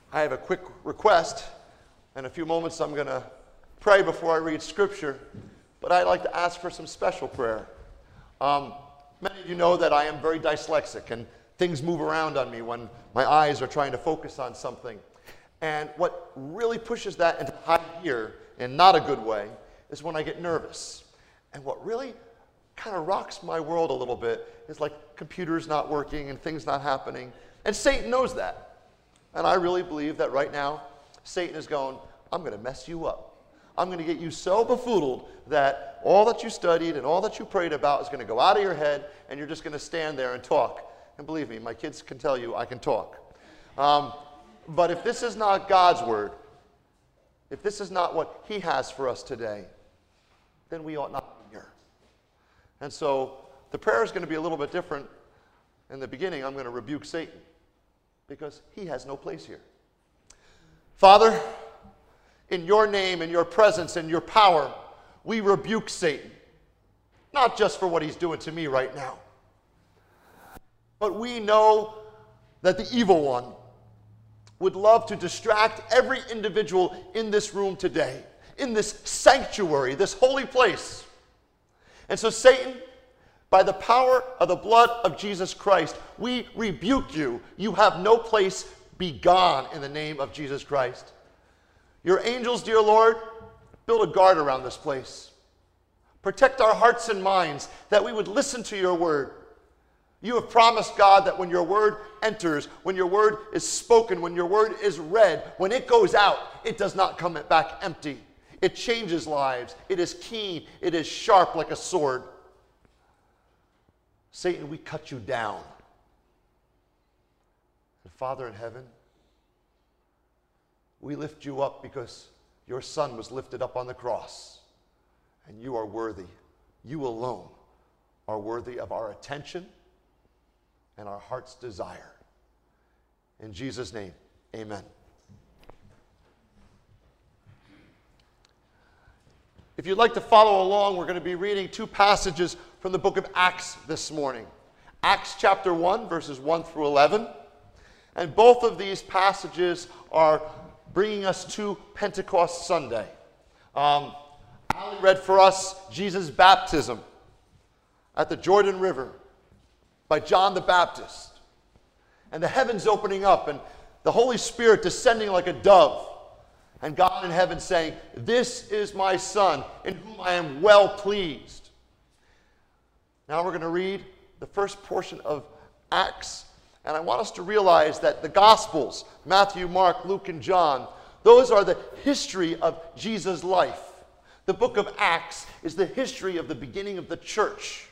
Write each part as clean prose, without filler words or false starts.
I have a quick request. In a few moments, I'm going to pray before I read Scripture, but I'd like to ask for some special prayer. Many of you know that I am very dyslexic, and things move around on me when my eyes are trying to focus on something. And what really pushes that into high gear, in not a good way, is when I get nervous. And what really kind of rocks my world a little bit is like computers not working and things not happening. And Satan knows that. And I really believe that right now, Satan is going, I'm going to mess you up. I'm going to get you so befuddled that all that you studied and all that you prayed about is going to go out of your head, and you're just going to stand there and talk. And believe me, my kids can tell you I can talk. But if this is not God's word, if this is not what he has for us today, then we ought not be here. And so the prayer is going to be a little bit different. In the beginning, I'm going to rebuke Satan, because he has no place here. Father, in your name, in your presence, in your power, we rebuke Satan. Not just for what he's doing to me right now, but we know that the evil one would love to distract every individual in this room today, in this sanctuary, this holy place. And so Satan, by the power of the blood of Jesus Christ, we rebuke you. You have no place. Be gone in the name of Jesus Christ. Your angels, dear Lord, build a guard around this place. Protect our hearts and minds that we would listen to your word. You have promised, God, that when your word enters, when your word is spoken, when your word is read, when it goes out, it does not come back empty. It changes lives. It is keen. It is sharp like a sword. Satan, we cut you down. And Father in heaven, we lift you up because your Son was lifted up on the cross. And you are worthy. You alone are worthy of our attention and our heart's desire. In Jesus' name, amen. If you'd like to follow along, we're going to be reading two passages from the book of Acts this morning. Acts chapter 1, verses 1 through 11. And both of these passages are bringing us to Pentecost Sunday. Ali read for us Jesus' baptism at the Jordan River by John the Baptist. And the heavens opening up and the Holy Spirit descending like a dove. And God in heaven saying, "This is my Son, in whom I am well pleased." Now we're going to read the first portion of Acts. And I want us to realize that the Gospels, Matthew, Mark, Luke, and John, those are the history of Jesus' life. The book of Acts is the history of the beginning of the church.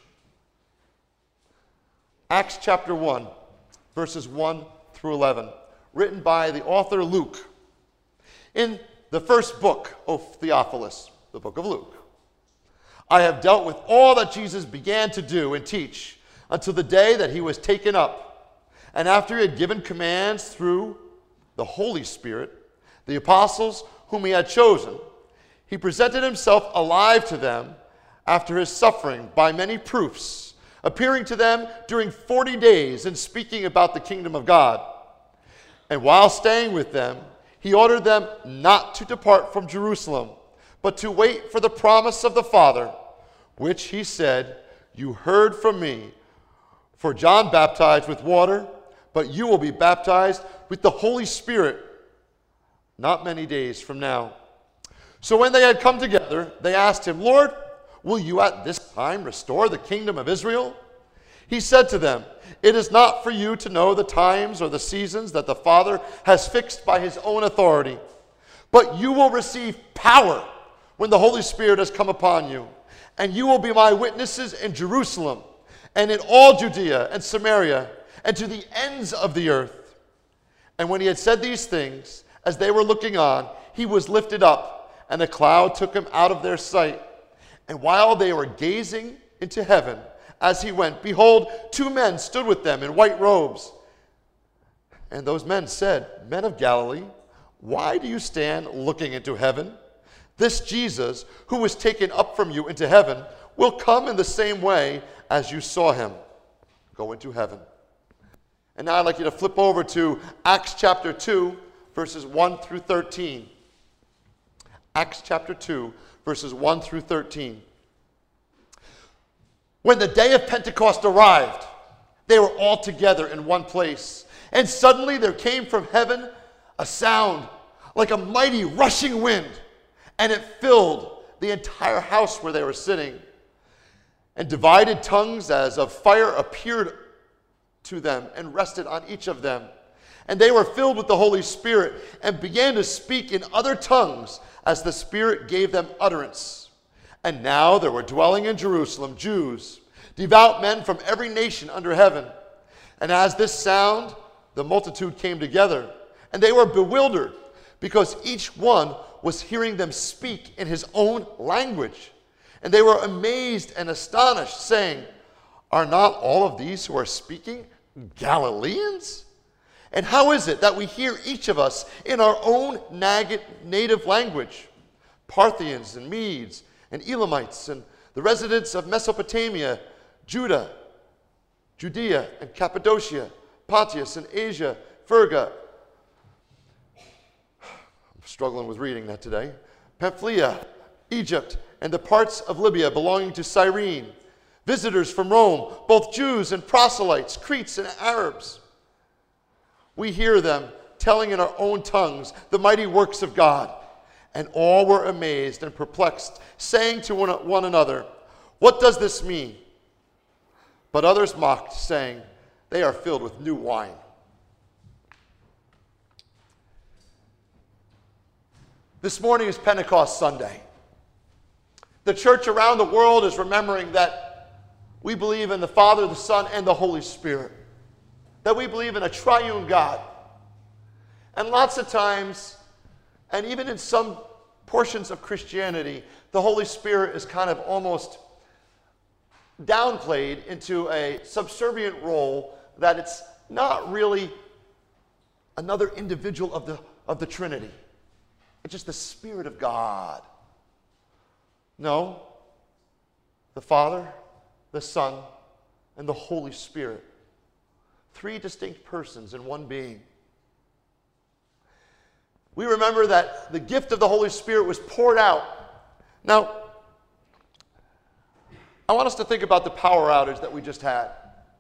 Acts chapter 1, verses 1 through 11, written by the author Luke. In the first book, O Theophilus, the book of Luke, I have dealt with all that Jesus began to do and teach until the day that he was taken up. And after he had given commands through the Holy Spirit, the apostles whom he had chosen, he presented himself alive to them after his suffering by many proofs, appearing to them during 40 days and speaking about the kingdom of God. And while staying with them, he ordered them not to depart from Jerusalem, but to wait for the promise of the Father, which he said, "You heard from me. For John baptized with water, but you will be baptized with the Holy Spirit not many days from now." So when they had come together, they asked him, "Lord, will you at this time restore the kingdom of Israel?" He said to them, "It is not for you to know the times or the seasons that the Father has fixed by his own authority, but you will receive power when the Holy Spirit has come upon you, and you will be my witnesses in Jerusalem and in all Judea and Samaria and to the ends of the earth." And when he had said these things, as they were looking on, he was lifted up, and a cloud took him out of their sight. And while they were gazing into heaven as he went, behold, two men stood with them in white robes. And those men said, "Men of Galilee, why do you stand looking into heaven? This Jesus, who was taken up from you into heaven, will come in the same way as you saw him go into heaven." And now I'd like you to flip over to Acts chapter 2, verses 1 through 13. Acts chapter 2, verses 1 through 13. When the day of Pentecost arrived, they were all together in one place. And suddenly there came from heaven a sound like a mighty rushing wind, and it filled the entire house where they were sitting. And divided tongues as of fire appeared to them and rested on each of them. And they were filled with the Holy Spirit and began to speak in other tongues as the Spirit gave them utterance. And now there were dwelling in Jerusalem Jews, devout men from every nation under heaven. And as this sound, the multitude came together, and they were bewildered, because each one was hearing them speak in his own language. And they were amazed and astonished, saying, "Are not all of these who are speaking Galileans? And how is it that we hear each of us in our own native language? Parthians and Medes and Elamites and the residents of Mesopotamia, Judea and Cappadocia, Pontus and Asia, Phrygia," I'm struggling with reading that today, "Pamphylia, Egypt, and the parts of Libya belonging to Cyrene, visitors from Rome, both Jews and proselytes, Cretes and Arabs. We hear them telling in our own tongues the mighty works of God." And all were amazed and perplexed, saying to one another, "What does this mean?" But others mocked, saying, "They are filled with new wine." This morning is Pentecost Sunday. The church around the world is remembering that we believe in the Father, the Son, and the Holy Spirit. That we believe in a triune God. And lots of times, and even in some portions of Christianity, the Holy Spirit is kind of almost downplayed into a subservient role, that it's not really another individual of the Trinity. It's just the Spirit of God. No, the Father, the Son, and the Holy Spirit. Three distinct persons in one being. We remember that the gift of the Holy Spirit was poured out. Now, I want us to think about the power outage that we just had.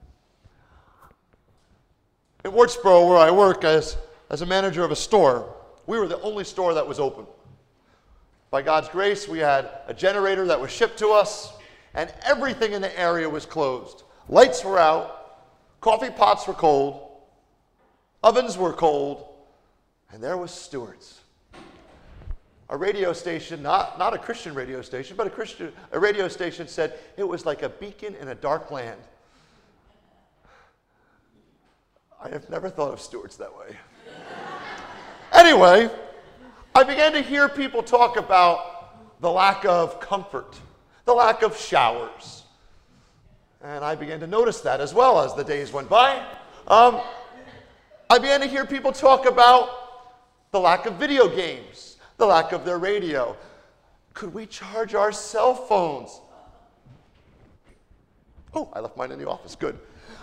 In Wardsboro, where I work as a manager of a store, we were the only store that was open. By God's grace, we had a generator that was shipped to us, and everything in the area was closed. Lights were out, coffee pots were cold, ovens were cold, and there was Stewart's. A radio station, not a Christian radio station, but a radio station said it was like a beacon in a dark land. I have never thought of Stewart's that way. Anyway, I began to hear people talk about the lack of comfort, the lack of showers. And I began to notice that as well as the days went by. I began to hear people talk about the lack of video games, the lack of their radio. Could we charge our cell phones? Oh, I left mine in the office. Good.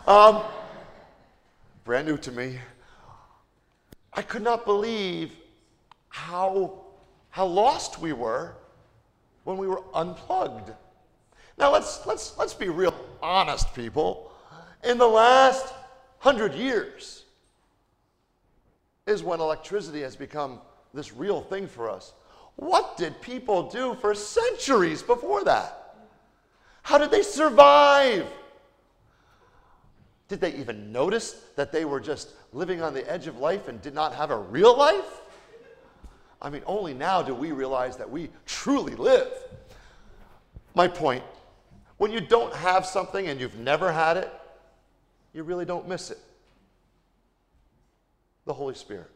Brand new to me. I could not believe how lost we were when we were unplugged. Now let's be real honest, people. In the last 100 years is when electricity has become this real thing for us. What did people do for centuries before that? How did they survive? Did they even notice that they were just living on the edge of life and did not have a real life? I mean, only now do we realize that we truly live. My point, when you don't have something and you've never had it, you really don't miss it. The Holy Spirit.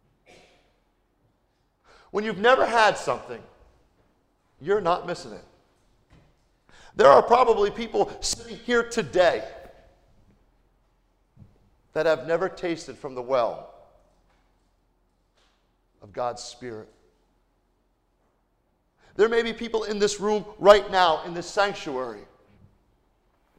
When you've never had something, you're not missing it. There are probably people sitting here today that have never tasted from the well of God's Spirit. There may be people in this room right now, in this sanctuary,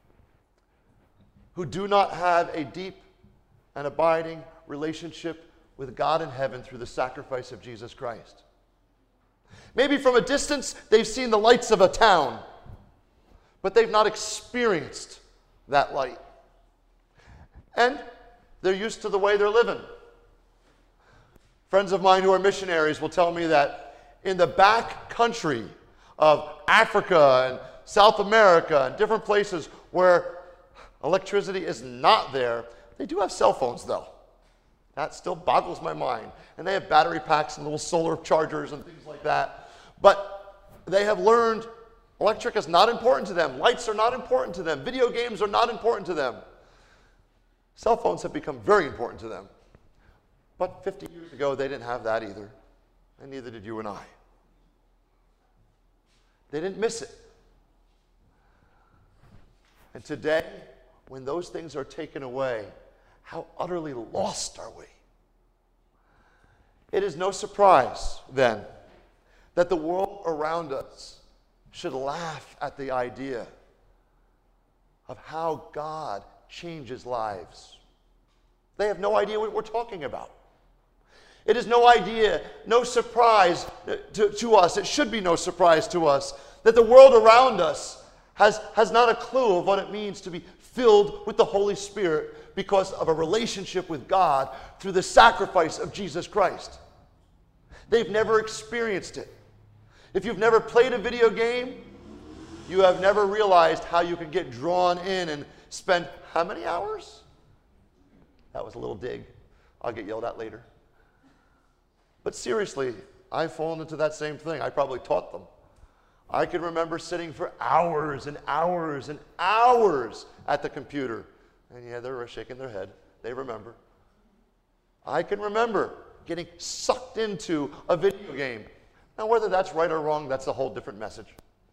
who do not have a deep and abiding relationship with God in heaven through the sacrifice of Jesus Christ. Maybe from a distance they've seen the lights of a town, but they've not experienced that light. And they're used to the way they're living. Friends of mine who are missionaries will tell me that in the back country of Africa and South America and different places where electricity is not there, they do have cell phones though. That still boggles my mind. And they have battery packs and little solar chargers and things like that. But they have learned electric is not important to them. Lights are not important to them. Video games are not important to them. Cell phones have become very important to them. But 50 years ago, they didn't have that either. And neither did you and I. They didn't miss it. And today, when those things are taken away, how utterly lost are we? It is no surprise, then, that the world around us should laugh at the idea of how God changes lives. They have no idea what we're talking about. It is no surprise to us. It should be no surprise to us that the world around us has not a clue of what it means to be filled with the Holy Spirit because of a relationship with God through the sacrifice of Jesus Christ. They've never experienced it. If you've never played a video game, you have never realized how you can get drawn in and spend how many hours? That was a little dig. I'll get yelled at later. But seriously, I've fallen into that same thing. I probably taught them. I can remember sitting for hours and hours and hours at the computer. And yeah, they're shaking their head. They remember. I can remember getting sucked into a video game. Now, whether that's right or wrong, that's a whole different message.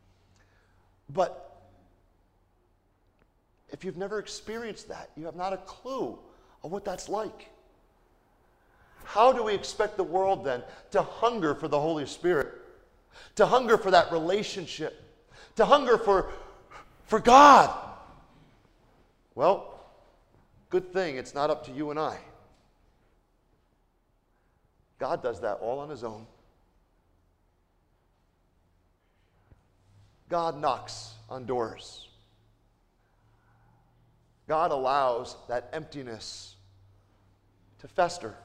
But if you've never experienced that, you have not a clue of what that's like. How do we expect the world then to hunger for the Holy Spirit? To hunger for that relationship? To hunger for God? Well, good thing it's not up to you and I. God does that all on his own. God knocks on doors. God allows that emptiness to fester,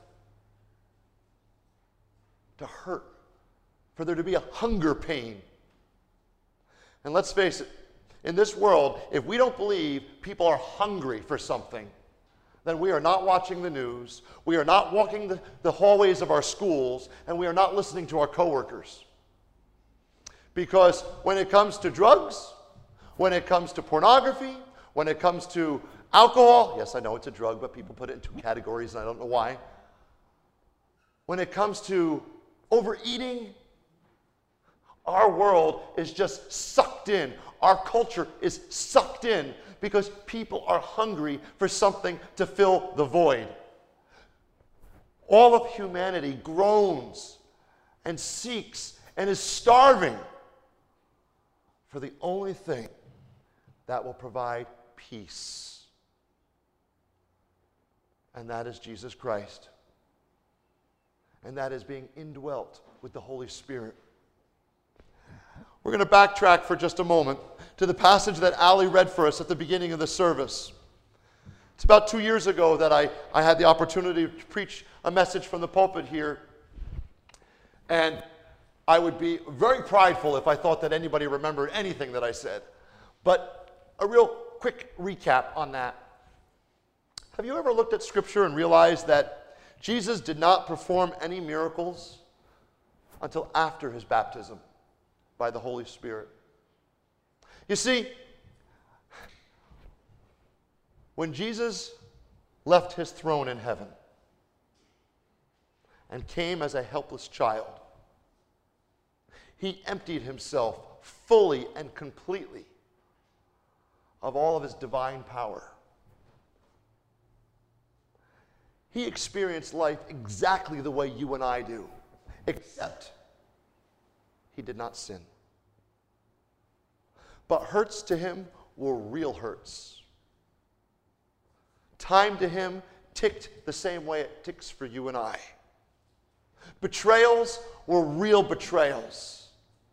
to hurt, for there to be a hunger pain. And let's face it, in this world, if we don't believe people are hungry for something, then we are not watching the news, we are not walking the hallways of our schools, and we are not listening to our coworkers. Because when it comes to drugs, when it comes to pornography, when it comes to alcohol, yes, I know it's a drug, but people put it in two categories, and I don't know why. When it comes to overeating, our world is just sucked in. Our culture is sucked in because people are hungry for something to fill the void. All of humanity groans and seeks and is starving for the only thing that will provide peace. And that is Jesus Christ. And that is being indwelt with the Holy Spirit. We're going to backtrack for just a moment to the passage that Ali read for us at the beginning of the service. It's about 2 years ago that I had the opportunity to preach a message from the pulpit here. And I would be very prideful if I thought that anybody remembered anything that I said. But a real quick recap on that. Have you ever looked at Scripture and realized that Jesus did not perform any miracles until after his baptism by the Holy Spirit? You see, when Jesus left his throne in heaven and came as a helpless child, he emptied himself fully and completely of all of his divine power. He experienced life exactly the way you and I do, except he did not sin. But hurts to him were real hurts. Time to him ticked the same way it ticks for you and I. Betrayals were real betrayals.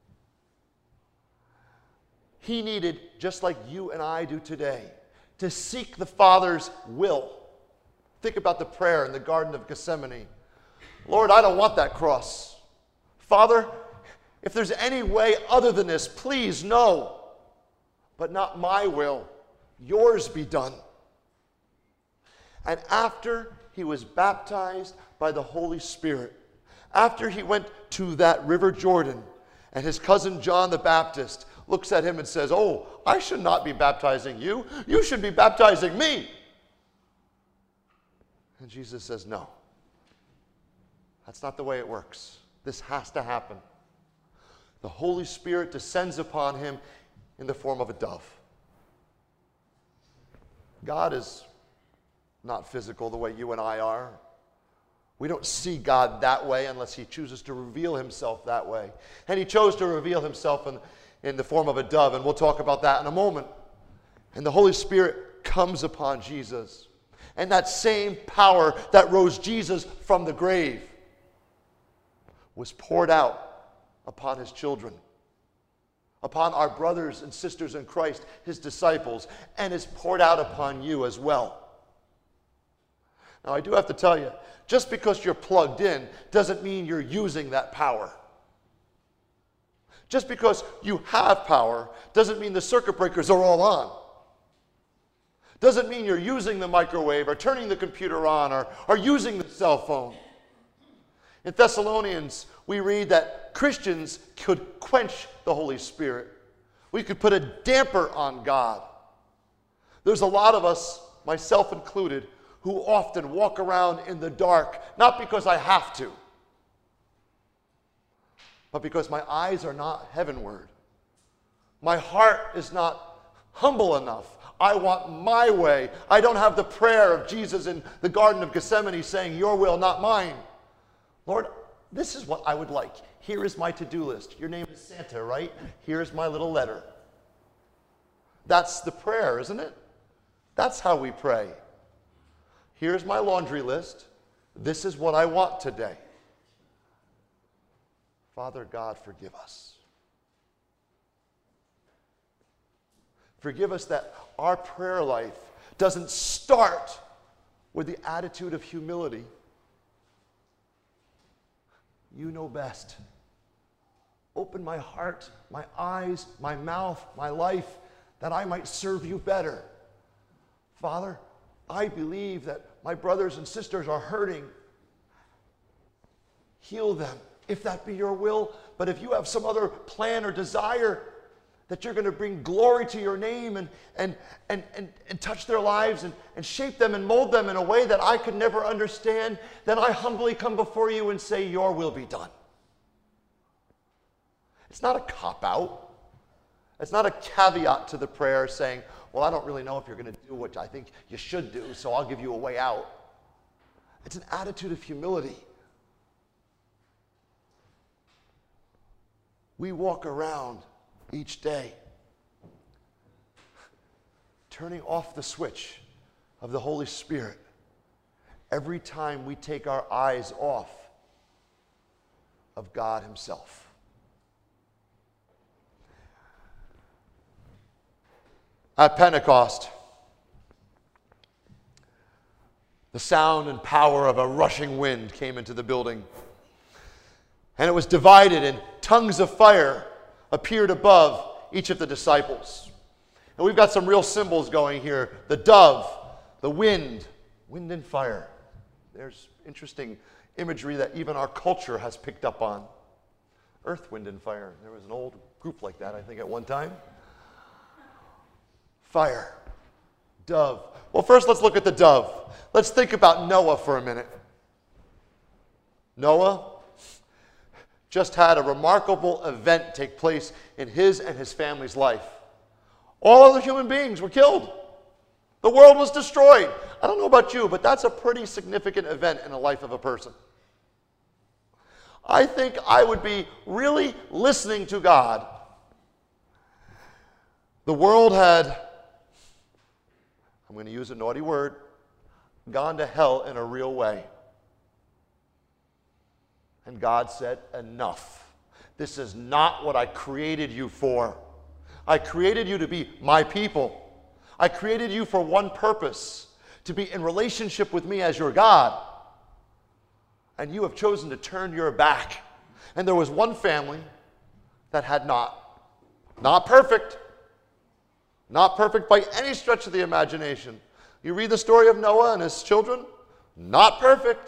He needed, just like you and I do today, to seek the Father's will. Think about the prayer in the Garden of Gethsemane. Lord, I don't want that cross. Father, if there's any way other than this, please, no. But not my will, yours be done. And after he was baptized by the Holy Spirit, after he went to that river Jordan, and his cousin John the Baptist looks at him and says, oh, I should not be baptizing you. You should be baptizing me. And Jesus says, no. That's not the way it works. This has to happen. The Holy Spirit descends upon him in the form of a dove. God is not physical the way you and I are. We don't see God that way unless he chooses to reveal himself that way. And he chose to reveal himself in the form of a dove, and we'll talk about that in a moment. And the Holy Spirit comes upon Jesus. And that same power that rose Jesus from the grave was poured out upon his children, upon our brothers and sisters in Christ, his disciples, and is poured out upon you as well. Now, I do have to tell you, just because you're plugged in doesn't mean you're using that power. Just because you have power doesn't mean the circuit breakers are all on. Doesn't mean you're using the microwave or turning the computer on or using the cell phone. In Thessalonians, we read that Christians could quench the Holy Spirit. We could put a damper on God. There's a lot of us, myself included, who often walk around in the dark, not because I have to, but because my eyes are not heavenward. My heart is not humble enough. I want my way. I don't have the prayer of Jesus in the Garden of Gethsemane saying, your will, not mine. Lord, this is what I would like. Here is my to-do list. Your name is Santa, right? Here's my little letter. That's the prayer, isn't it? That's how we pray. Here's my laundry list. This is what I want today. Father God, forgive us. Forgive us that our prayer life doesn't start with the attitude of humility. You know best. Open my heart, my eyes, my mouth, my life, that I might serve you better. Father, I believe that my brothers and sisters are hurting. Heal them, if that be your will. But if you have some other plan or desire that you're going to bring glory to your name and touch their lives and shape them and mold them in a way that I could never understand, then I humbly come before you and say, your will be done. It's not a cop-out. It's not a caveat to the prayer saying, well, I don't really know if you're going to do what I think you should do, so I'll give you a way out. It's an attitude of humility. We walk around each day turning off the switch of the Holy Spirit every time we take our eyes off of God himself. At Pentecost, the sound and power of a rushing wind came into the building, and it was divided, and tongues of fire appeared above each of the disciples. And we've got some real symbols going here. The dove, the wind and fire. There's interesting imagery that even our culture has picked up on. Earth, wind, and fire. There was an old group like that, I think, at one time. Fire, dove. Well, first let's look at the dove. Let's think about Noah for a minute. Noah just had a remarkable event take place in his and his family's life. All other human beings were killed. The world was destroyed. I don't know about you, but that's a pretty significant event in the life of a person. I think I would be really listening to God. The world had, I'm going to use a naughty word, gone to hell in a real way. And God said, enough. This is not what I created you for. I created you to be my people. I created you for one purpose, to be in relationship with me as your God. And you have chosen to turn your back. And there was one family that had not. Not perfect. Not perfect by any stretch of the imagination. You read the story of Noah and his children, not perfect,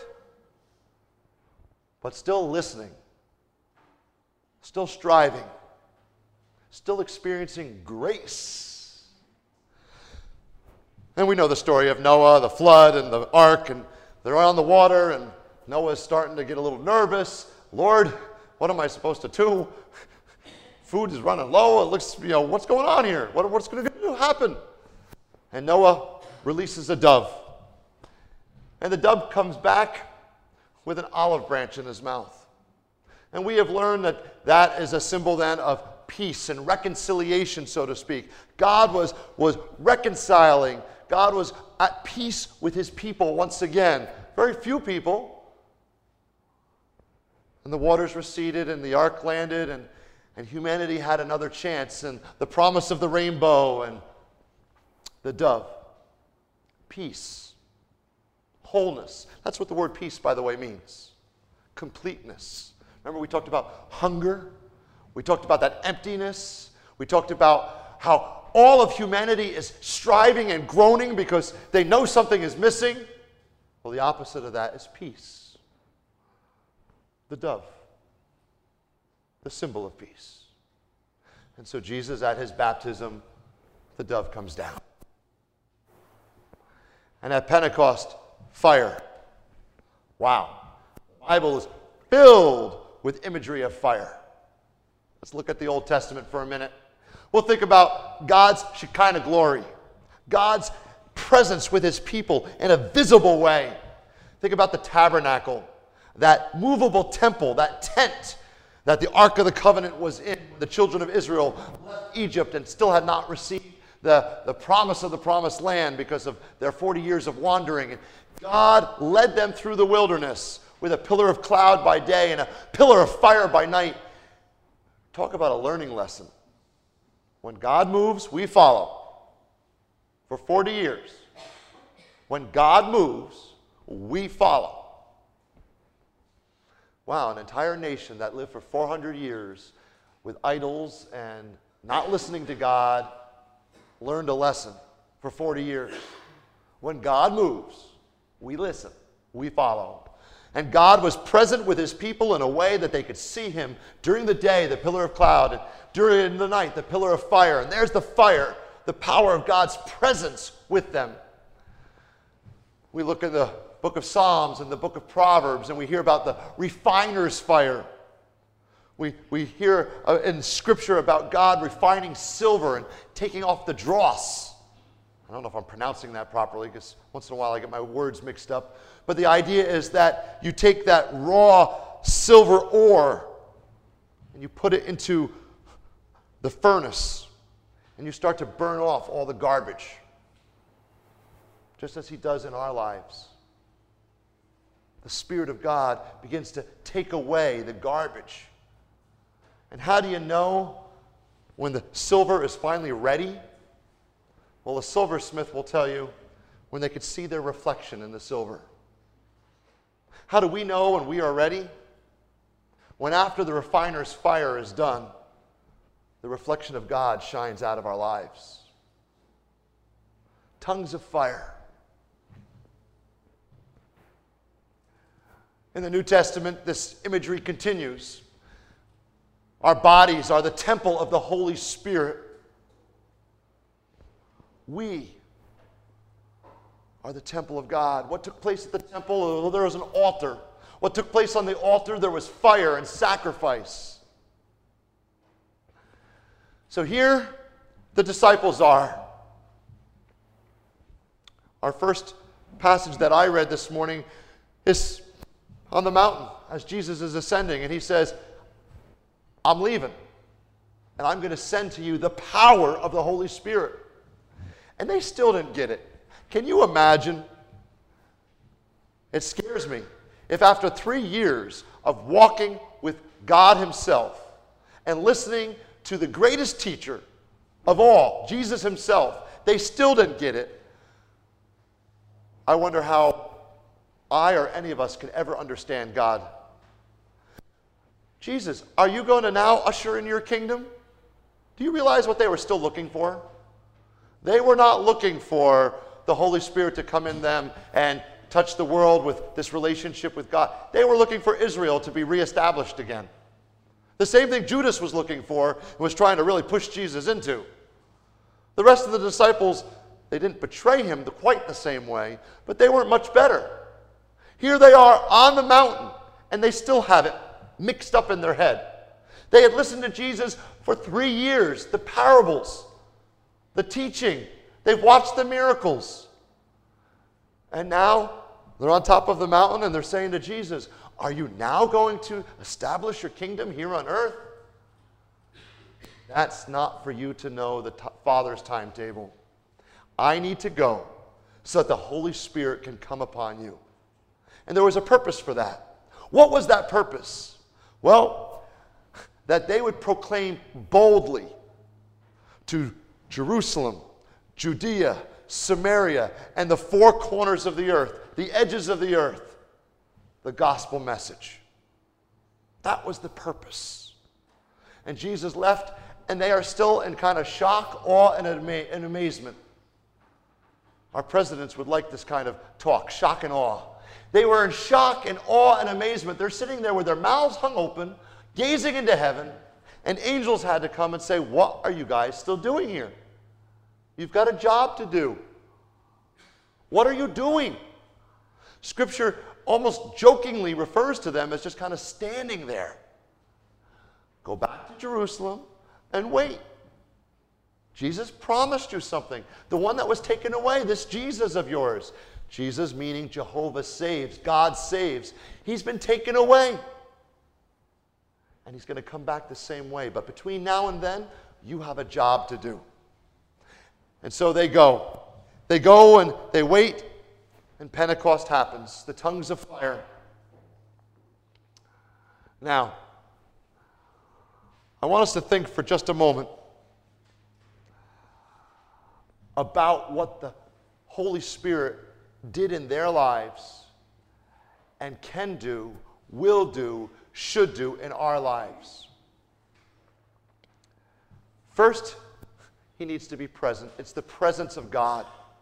but still listening, still striving, still experiencing grace. And we know the story of Noah, the flood, and the ark, and they're on the water, and Noah's starting to get a little nervous. Lord, what am I supposed to do? Food is running low. It looks, what's going on here? What's going to happen? And Noah releases a dove. And the dove comes back with an olive branch in his mouth. And we have learned that that is a symbol then of peace and reconciliation, so to speak. God was reconciling. God was at peace with his people once again. Very few people. And the waters receded and the ark landed and humanity had another chance. And the promise of the rainbow and the dove. Peace. Wholeness. That's what the word peace, by the way, means. Completeness. Remember we talked about hunger? We talked about that emptiness. We talked about how all of humanity is striving and groaning because they know something is missing. Well, the opposite of that is peace. The dove. The symbol of peace. And so Jesus, at his baptism, the dove comes down. And at Pentecost, fire. Wow. The Bible is filled with imagery of fire. Let's look at the Old Testament for a minute. We'll think about God's Shekinah glory. God's presence with his people in a visible way. Think about the tabernacle, that movable temple, that tent that the Ark of the Covenant was in. The children of Israel left Egypt and still had not received the promise of the promised land because of their 40 years of wandering. And God led them through the wilderness with a pillar of cloud by day and a pillar of fire by night. Talk about a learning lesson. When God moves, we follow. For 40 years. When God moves, we follow. Wow, an entire nation that lived for 400 years with idols and not listening to God learned a lesson for 40 years. When God moves, we listen, we follow. And God was present with his people in a way that they could see him during the day, the pillar of cloud, and during the night, the pillar of fire. And there's the fire, the power of God's presence with them. We look in the book of Psalms and the book of Proverbs, and we hear about the refiner's fire. We hear in Scripture about God refining silver and taking off the dross. I don't know if I'm pronouncing that properly because once in a while I get my words mixed up. But the idea is that you take that raw silver ore and you put it into the furnace and you start to burn off all the garbage. Just as he does in our lives. The Spirit of God begins to take away the garbage. And how do you know when the silver is finally ready? Well, a silversmith will tell you when they could see their reflection in the silver. How do we know when we are ready? When after the refiner's fire is done, the reflection of God shines out of our lives. Tongues of fire. In the New Testament, this imagery continues. Our bodies are the temple of the Holy Spirit. We are the temple of God. What took place at the temple? Well, there was an altar. What took place on the altar? There was fire and sacrifice. So here the disciples are. Our first passage that I read this morning is on the mountain as Jesus is ascending, and he says, I'm leaving, and I'm going to send to you the power of the Holy Spirit. And they still didn't get it. Can you imagine It scares me if after 3 years of walking with God himself and listening to the greatest teacher of all, Jesus himself, they still didn't get it. I wonder how I or any of us could ever understand God. Jesus, are you going to now usher in your kingdom? Do you realize what they were still looking for? They were not looking for the Holy Spirit to come in them and touch the world with this relationship with God. They were looking for Israel to be reestablished again. The same thing Judas was looking for and was trying to really push Jesus into. The rest of the disciples, they didn't betray him quite the same way, but they weren't much better. Here they are on the mountain, and they still have it mixed up in their head. They had listened to Jesus for 3 years, the parables, the teaching. They've watched the miracles. And now they're on top of the mountain and they're saying to Jesus, are you now going to establish your kingdom here on earth? That's not for you to know the Father's timetable. I need to go so that the Holy Spirit can come upon you. And there was a purpose for that. What was that purpose? Well, that they would proclaim boldly to Jerusalem, Judea, Samaria, and the four corners of the earth, the edges of the earth, the gospel message. That was the purpose. And Jesus left, and they are still in kind of shock, awe, and amazement. Our presidents would like this kind of talk, shock and awe. They were in shock and awe and amazement. They're sitting there with their mouths hung open, gazing into heaven, and angels had to come and say, what are you guys still doing here? You've got a job to do. What are you doing? Scripture almost jokingly refers to them as just kind of standing there. Go back to Jerusalem and wait. Jesus promised you something. The one that was taken away, this Jesus of yours. Jesus meaning Jehovah saves, God saves. He's been taken away. And he's going to come back the same way. But between now and then, you have a job to do. And so they go. They go and they wait, and Pentecost happens. The tongues of fire. Now, I want us to think for just a moment about what the Holy Spirit did in their lives and can do, will do, should do in our lives. First, he needs to be present. It's the presence of God.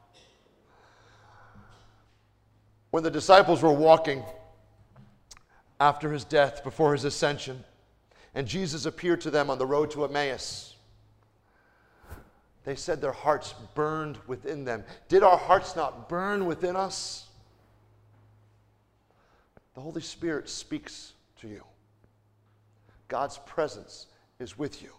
When the disciples were walking after his death, before his ascension, and Jesus appeared to them on the road to Emmaus, they said their hearts burned within them. Did our hearts not burn within us? The Holy Spirit speaks to you. God's presence is with you.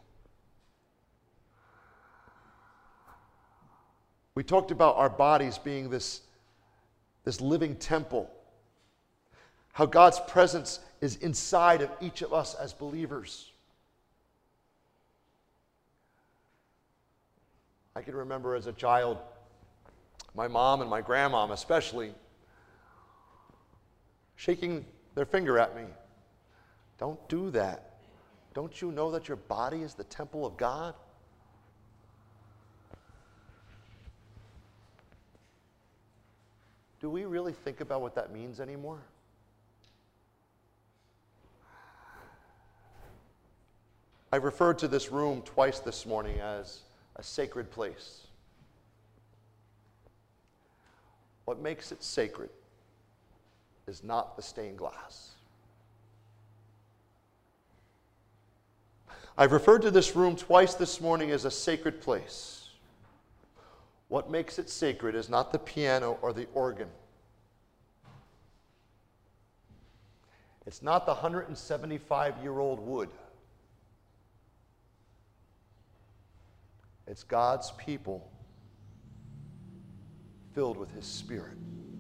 We talked about our bodies being this living temple. How God's presence is inside of each of us as believers. I can remember as a child, my mom and my grandmom especially, shaking their finger at me. Don't do that. Don't you know that your body is the temple of God? Do we really think about what that means anymore? I referred to this room twice this morning as a sacred place. What makes it sacred is not the stained glass. I've referred to this room twice this morning as a sacred place. What makes it sacred is not the piano or the organ. It's not the 175-year-old wood. It's God's people filled with his Spirit.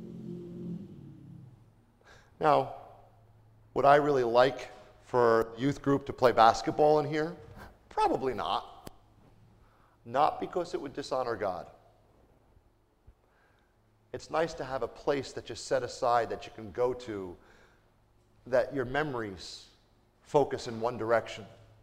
Now, would I really like for a youth group to play basketball in here? Probably not. Not because it would dishonor God. It's nice to have a place that you set aside that you can go to, that your memories focus in one direction.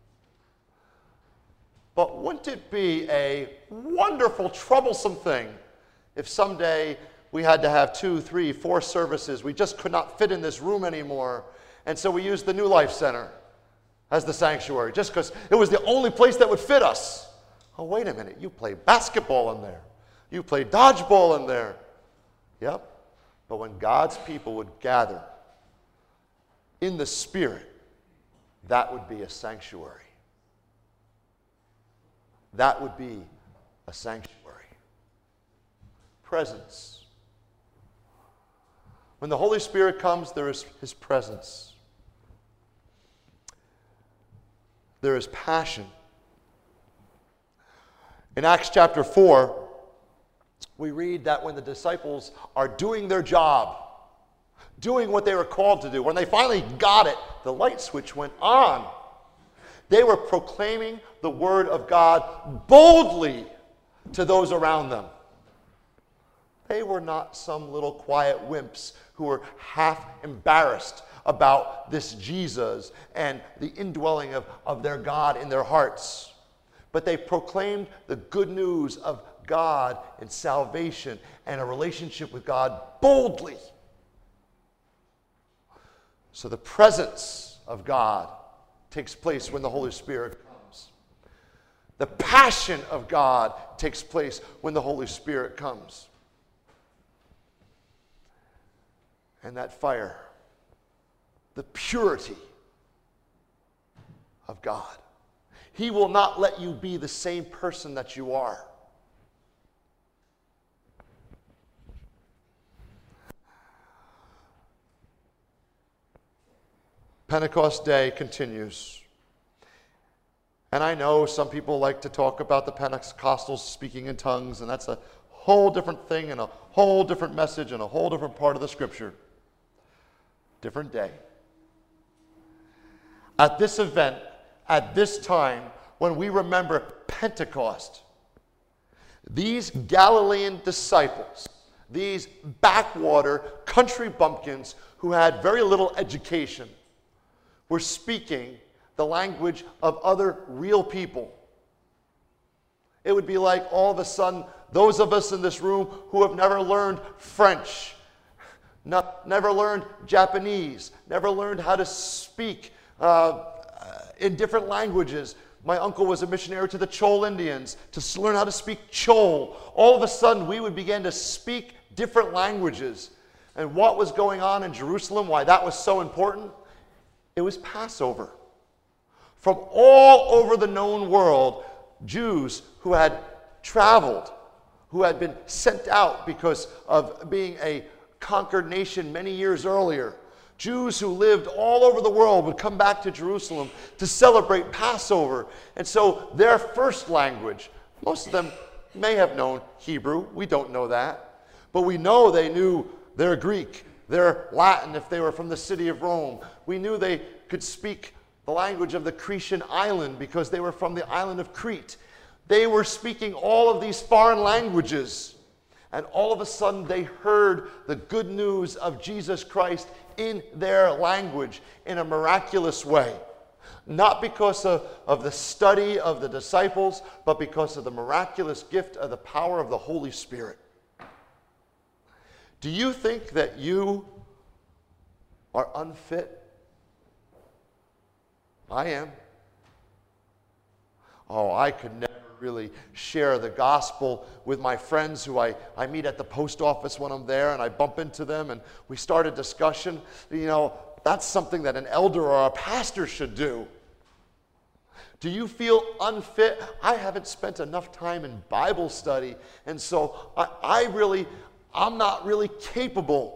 But wouldn't it be a wonderful, troublesome thing if someday we had to have 2, 3, 4 services? We just could not fit in this room anymore. And so we used the New Life Center as the sanctuary, just because it was the only place that would fit us. Oh, wait a minute. You play basketball in there. You play dodgeball in there. Yep. But when God's people would gather in the Spirit, that would be a sanctuary. That would be a sanctuary. Presence. When the Holy Spirit comes, there is His presence. There is passion. In Acts chapter 4, we read that when the disciples are doing their job, doing what they were called to do, when they finally got it, the light switch went on. They were proclaiming the word of God boldly to those around them. They were not some little quiet wimps who were half embarrassed about this Jesus and the indwelling of their God in their hearts. But they proclaimed the good news of God and salvation and a relationship with God boldly. So the presence of God takes place when the Holy Spirit comes. The passion of God takes place when the Holy Spirit comes. And that fire, the purity of God. He will not let you be the same person that you are. Pentecost Day continues. And I know some people like to talk about the Pentecostals speaking in tongues, and that's a whole different thing and a whole different message and a whole different part of the Scripture. Different day. At this event, at this time, when we remember Pentecost, these Galilean disciples, these backwater country bumpkins who had very little education, were speaking the language of other real people. It would be like all of a sudden, those of us in this room who have never learned French, never learned Japanese, never learned how to speak in different languages. My uncle was a missionary to the Chol Indians to learn how to speak Chol. All of a sudden, we would begin to speak different languages. And what was going on in Jerusalem, why that was so important? It was Passover. From all over the known world, Jews who had traveled, who had been sent out because of being a conquered nation many years earlier, Jews who lived all over the world would come back to Jerusalem to celebrate Passover. And so their first language, most of them may have known Hebrew. We don't know that. But we know they knew their Greek, their Latin if they were from the city of Rome. We knew they could speak the language of the Cretan island because they were from the island of Crete. They were speaking all of these foreign languages. And all of a sudden they heard the good news of Jesus Christ in their language in a miraculous way. Not because of the study of the disciples, but because of the miraculous gift of the power of the Holy Spirit. Do you think that you are unfit? I am. Oh, I could never really share the gospel with my friends who I meet at the post office when I'm there, and I bump into them and we start a discussion. You know, that's something that an elder or a pastor should do. Do you feel unfit? I haven't spent enough time in Bible study, and so I'm not really capable.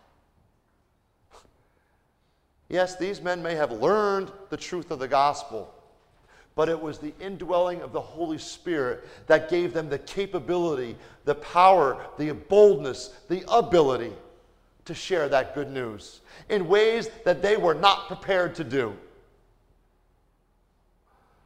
Yes, these men may have learned the truth of the gospel, but it was the indwelling of the Holy Spirit that gave them the capability, the power, the boldness, the ability to share that good news in ways that they were not prepared to do.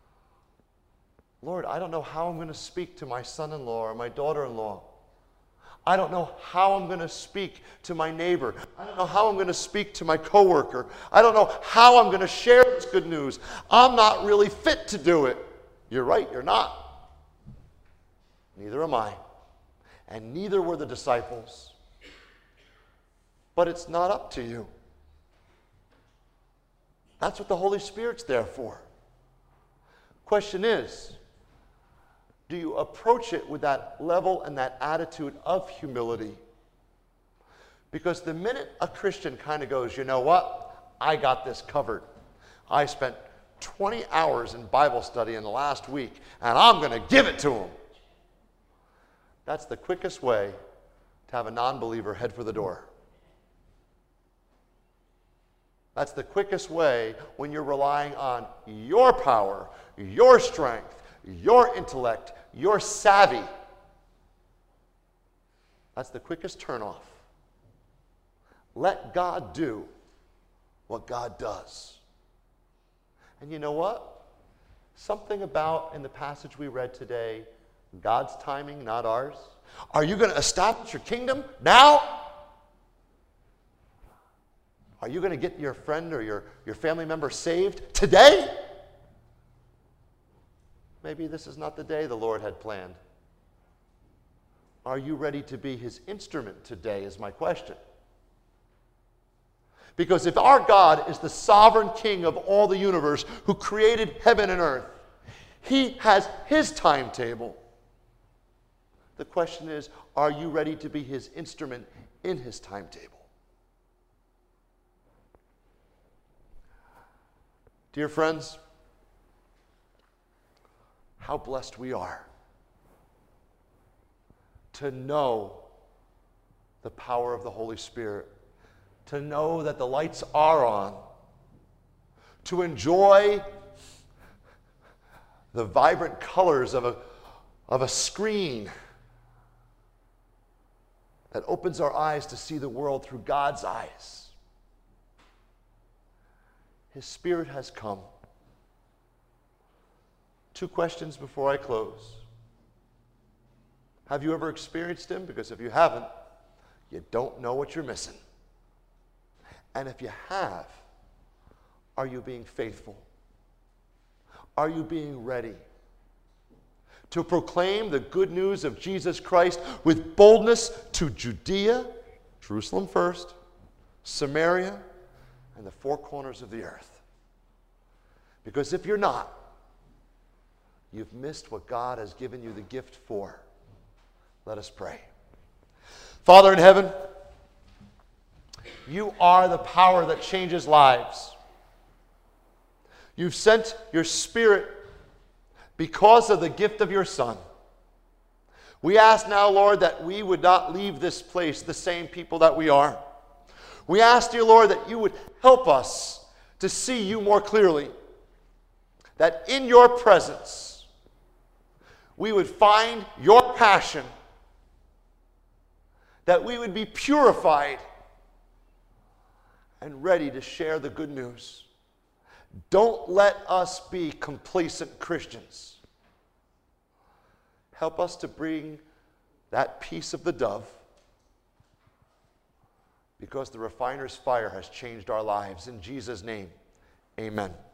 Lord, I don't know how I'm going to speak to my son-in-law or my daughter-in-law. I don't know how I'm going to speak to my neighbor. I don't know how I'm going to speak to my coworker. I don't know how I'm going to share this good news. I'm not really fit to do it. You're right, you're not. Neither am I. And neither were the disciples. But it's not up to you. That's what the Holy Spirit's there for. Question is, do you approach it with that level and that attitude of humility? Because the minute a Christian kind of goes, you know what? I got this covered. I spent 20 hours in Bible study in the last week, and I'm going to give it to them. That's the quickest way to have a non-believer head for the door. That's the quickest way when you're relying on your power, your strength, your intellect, your savvy. That's the quickest turnoff. Let God do what God does. And you know what? Something about in the passage we read today, God's timing, not ours. Are you going to establish your kingdom now? Are you going to get your friend or your family member saved today? Maybe this is not the day the Lord had planned. Are you ready to be his instrument today is my question. Because if our God is the sovereign king of all the universe who created heaven and earth, he has his timetable. The question is, are you ready to be his instrument in his timetable? Dear friends, how blessed we are to know the power of the Holy Spirit, to know that the lights are on, to enjoy the vibrant colors of a screen that opens our eyes to see the world through God's eyes. His Spirit has come. 2 questions before I close. Have you ever experienced him? Because if you haven't, you don't know what you're missing. And if you have, are you being faithful? Are you being ready to proclaim the good news of Jesus Christ with boldness to Judea, Jerusalem first, Samaria, and the 4 corners of the earth? Because if you're not, you've missed what God has given you the gift for. Let us pray. Father in heaven, you are the power that changes lives. You've sent your Spirit because of the gift of your Son. We ask now, Lord, that we would not leave this place the same people that we are. We ask, dear Lord, that you would help us to see you more clearly, that in your presence we would find your passion, that we would be purified and ready to share the good news. Don't let us be complacent Christians. Help us to bring that piece of the dove, because the refiner's fire has changed our lives. In Jesus' name, amen.